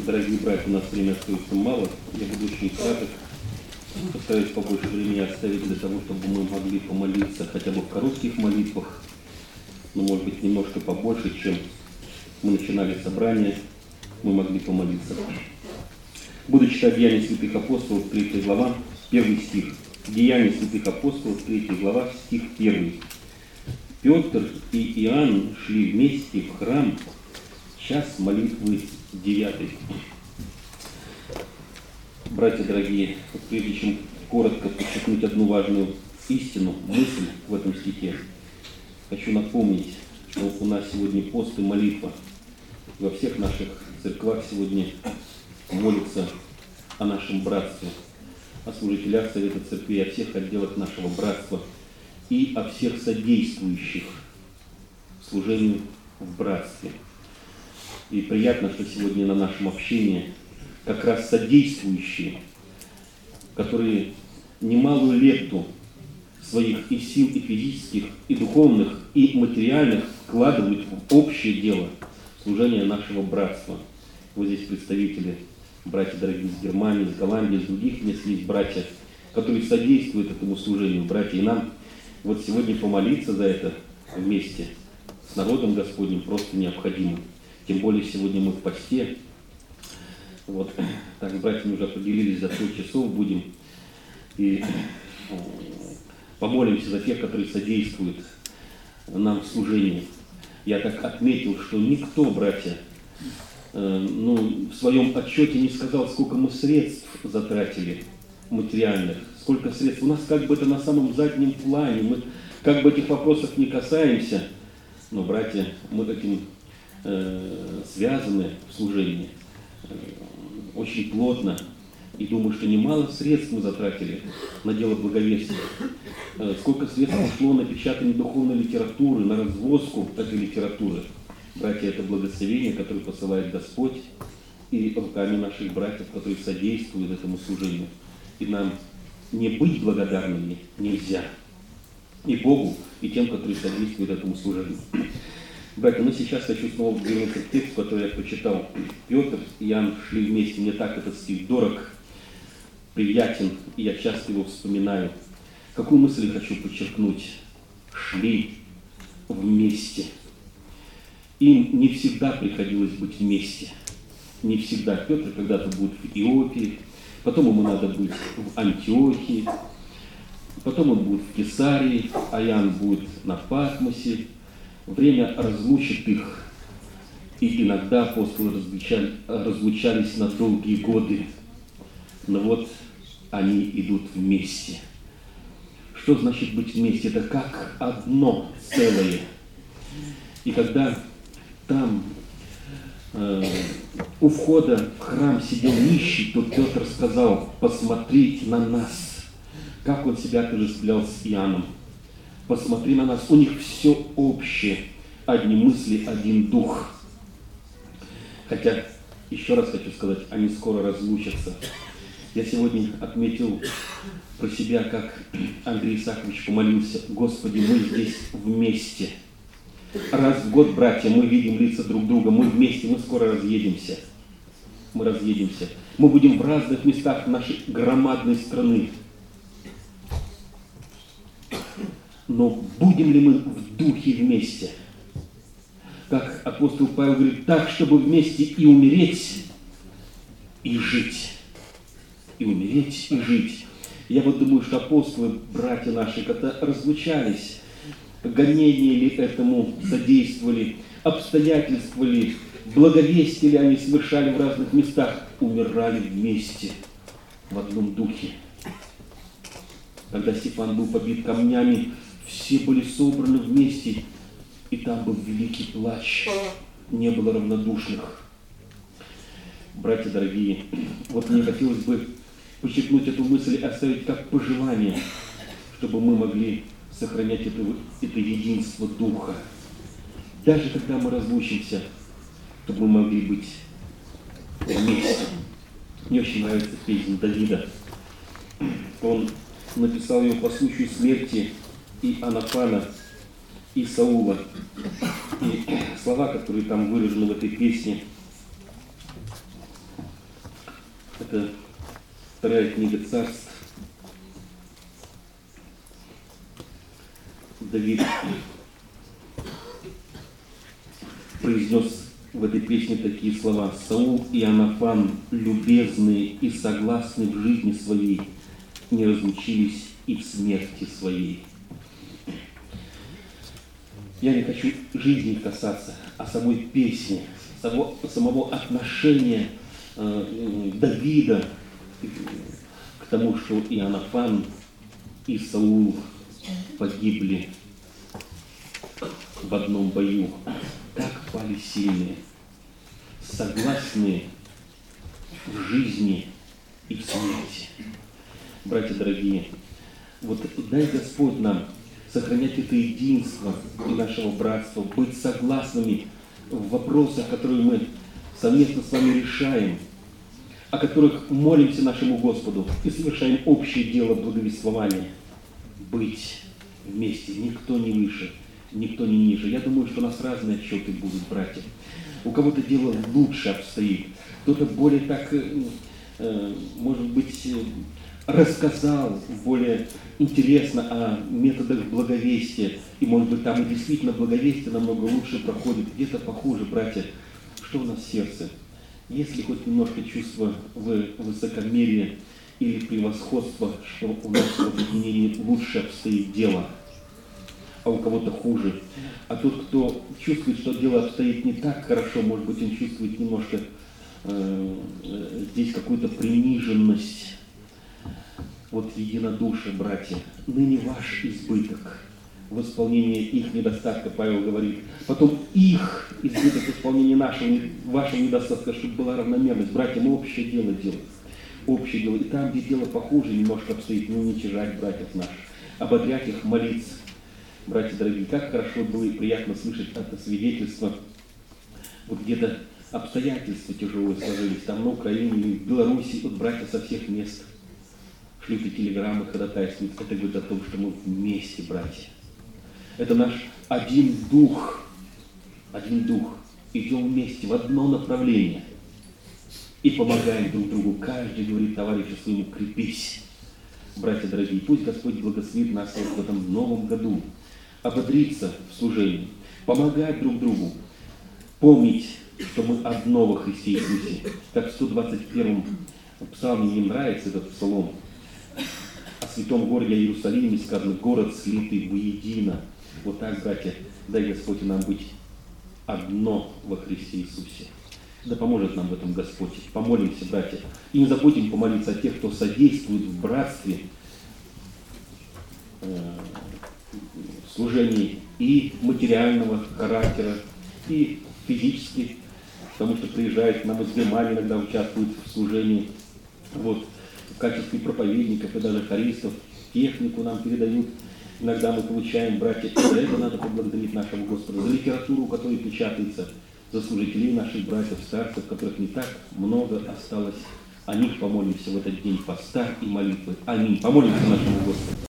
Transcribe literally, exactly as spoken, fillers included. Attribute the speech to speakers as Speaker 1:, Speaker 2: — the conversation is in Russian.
Speaker 1: Дорогие братья, у нас время остается мало. Я буду очень краток. Постараюсь побольше времени оставить для того, чтобы мы могли помолиться хотя бы в коротких молитвах, но, может быть, немножко побольше, чем мы начинали собрание, мы могли помолиться. Буду читать Деяния святых апостолов, третья глава, первый стих. Деяния святых апостолов, третья глава, стих первый. Петр и Иоанн шли вместе в храм, час молитвы девятый. Братья дорогие, прежде чем коротко подчеркнуть одну важную истину, мысль в этом стихе, хочу напомнить, что у нас сегодня пост и молитва. Во всех наших церквах сегодня молятся о нашем братстве, о служителях Совета Церкви, о всех отделах нашего братства и о всех содействующих служению в братстве. И приятно, что сегодня на нашем общении как раз содействующие, которые немалую лепту своих и сил, и физических, и духовных, и материальных вкладывают в общее дело служения нашего братства. Вот здесь представители, братья дорогие из Германии, из Голландии, из других мест есть братья, которые содействуют этому служению. Братья, и нам вот сегодня помолиться за это вместе с народом Господним просто необходимо. Тем более сегодня мы в посте. Вот, так с братьями уже определились, за пять часов будем. И помолимся за тех, которые содействуют нам в служении. Я так отметил, что никто, братья, э, ну, в своем отчете не сказал, сколько мы средств затратили материальных, сколько средств. У нас как бы это на самом заднем плане, мы как бы этих вопросов не касаемся, но, братья, мы этим э, связаны в служении э, очень плотно. И думаю, что немало средств мы затратили на дело благовестия. Сколько средств ушло на печатание духовной литературы, на развозку этой литературы. Братья, это благословение, которое посылает Господь, и руками наших братьев, которые содействуют этому служению. И нам не быть благодарными нельзя. И Богу, и тем, которые содействуют этому служению. Братья, ну сейчас хочу снова вернуться к тексту, который я прочитал. Петр и Иоанн шли вместе. Мне так этот стих дорог, приятен, и я часто его вспоминаю. Какую мысль я хочу подчеркнуть? Шли вместе. Им не всегда приходилось быть вместе. Не всегда. Петр когда-то будет в Иопии, потом ему надо быть в Антиохии, потом он будет в Кесарии, а Иоанн будет на Патмосе. Время разлучит их, и иногда апостолы разлучали, разлучались на долгие годы. Но вот они идут вместе. Что значит быть вместе? Это как одно целое. И когда там э, у входа в храм сидел нищий, то Петр сказал: посмотрите на нас. Как он себя отождествлял с Иоанном. Посмотри на нас. У них все общее. Одни мысли, один дух. Хотя, еще раз хочу сказать, они скоро разлучатся. Я сегодня отметил про себя, как Андрей Исаакович помолился: Господи, мы здесь вместе. Раз в год, братья, мы видим лица друг друга, мы вместе, мы скоро разъедемся. Мы разъедемся. Мы будем в разных местах нашей громадной страны. Но будем ли мы в духе вместе? Как апостол Павел говорит, так, чтобы вместе и умереть, и жить. И умереть, и жить. Я вот думаю, что апостолы, братья наши, когда разлучались, гонения ли этому содействовали, обстоятельства ли, благовестие ли они совершали в разных местах, умирали вместе, в одном духе. Когда Стефан был побит камнями, все были собраны вместе, и там был великий плач. Не было равнодушных. Братья дорогие, вот мне хотелось бы подчеркнуть эту мысль и оставить как пожелание, чтобы мы могли сохранять это, это единство духа. Даже когда мы разлучимся, чтобы мы могли быть вместе. Мне очень нравится песня Давида. Он написал ее по случаю смерти и Иоаннафана, и Саула. И слова, которые там выражены в этой песне, Это вторая книга Царств. Давид произнес в этой песне такие слова: «Саул и Иоаннафан, любезные и согласны в жизни своей, не разлучились и в смерти своей». Я не хочу жизни касаться, а самой песни, самого, самого отношения э, Давида к тому, что Иоаннафан и Саул погибли в одном бою. Так пали сильные, согласные в жизни и в смерти. Братья дорогие, вот дай Господь нам сохранять это единство и нашего братства, быть согласными в вопросах, которые мы совместно с вами решаем, о которых молимся нашему Господу и совершаем общее дело благовествования. Быть вместе, никто не выше, никто не ниже. Я думаю, что у нас разные отчеты будут, братья. У кого-то дело лучше обстоит, кто-то более так, э, может быть, рассказал более интересно о методах благовестия. И, может быть, там и действительно благовестие намного лучше проходит, где-то похуже, братья. Что у нас в сердце? Есть ли хоть немножко чувства высокомерия или превосходства, что у нас в объединении лучше обстоит дело, а у кого-то хуже? А тот, кто чувствует, что дело обстоит не так хорошо, может быть, он чувствует немножко э, здесь какую-то приниженность. Вот единодушие, братья, ныне ваш избыток в исполнении их недостатка, Павел говорит. Потом их избыток в исполнении нашего, вашего недостатка, чтобы была равномерность. Братья, мы общее дело делаем. Общее дело. И там, где дело похуже, немножко обстоит, не уничижать братьев наших, ободрять их, молиться. Братья дорогие, как хорошо было и приятно слышать это свидетельство. Вот где-то обстоятельства тяжелые сложились, там на Украине или в Беларуси, вот братья со всех мест шлют и телеграммы, ходатайствуют. Это говорит о том, что мы вместе, братья. Это наш один дух, один дух. Идем вместе в одно направление и помогаем друг другу. Каждый говорит товарищу своему: крепись. Братья дорогие, пусть Господь благословит нас в этом новом году ободриться в служении, помогать друг другу, помнить, что мы одно во Христе Иисусе. Как в сто двадцать первом псалме, мне нравится этот псалом, о святом городе Иерусалиме сказано: город слитый воедино. Вот так, братья, дай Господь нам быть одно во Христе Иисусе. Да поможет нам в этом Господь. Помолимся, братья. И не забудем помолиться о тех, кто содействует в братстве, э, в служении и материального характера, и физически, потому что приезжают к нам из Германии, иногда участвуют в служении, вот, в качестве проповедников и даже хористов, технику нам передают. Иногда мы получаем, братья, и за это надо поблагодарить нашего Господа, за литературу, которая печатается, за служителей наших братьев, старцев, которых не так много осталось. О них помолимся в этот день поста и молитвы. Аминь. Помолимся нашему Господу.